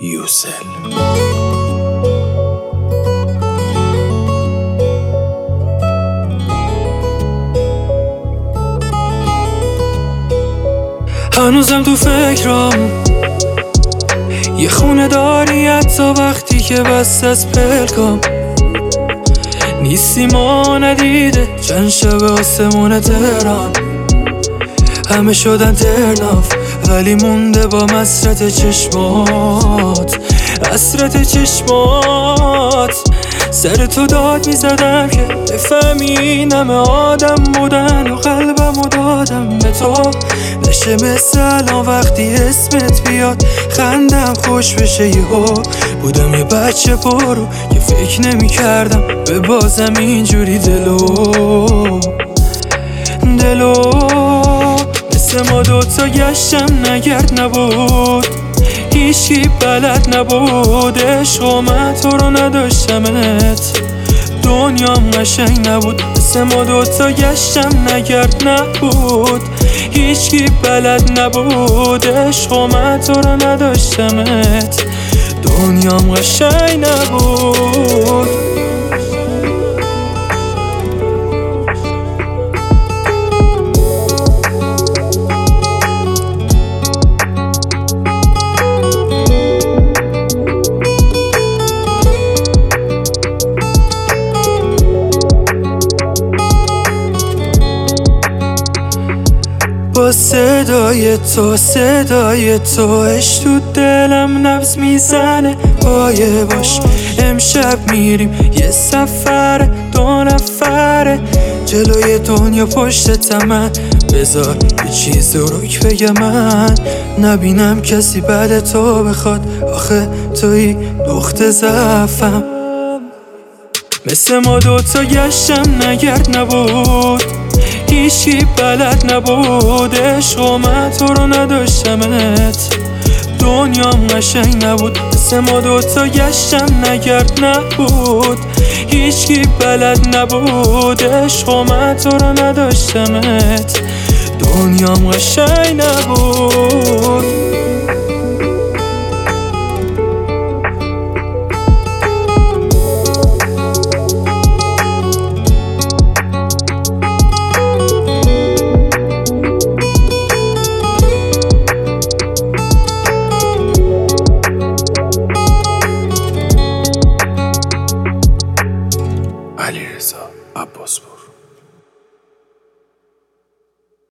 یوسل. هنوزم تو فکرام یه خونه داری حتی وقتی که بست از پلکام نیستی، ما ندیده چند شب آسمون تهران همه شدن ترناف، ولی مونده با مسرت چشمات، حسرت چشمات. سر تو داد میزدم که بفهمی این همه آدم بودن و قلبمو دادم به تو. نشه مثل الان وقتی اسمت بیاد خندم خوش بشه یهو. بودم یه بچه پرو که فکر نمی کردم به بازم اینجوری دلو مثل ما دوتا گشتم نگرد نبود، هیچکی بلد نبود، عشق و من تو رو نداشتمت، دنیام قشنگ نبود. مثل ما دوتا گشتم نگرد نبود، هیچکی بلد نبود، عشق و من تو رو نداشتمت، دنیام قشنگ نبود. با صدای تو عشق تو دلم نبض میزنه. پایه باش امشب میریم یه سفر 2 نفره جلوی دنیا پشت تمن. بذار یه چیز روک بگم من نبینم کسی بعد تو بخواد، آخه توی دخت ضعفم. مثل ما دوتا گشتم نگرد نبود، هیچکی بلد نبود، عشق و من تو رو نداشتمت، دنیام قشنگ نبود. مثل ما دوتا گشتم نگرد نبود، هیچکی بلد نبود، عشق و من تو رو نداشتمت، دنیام قشنگ نبود.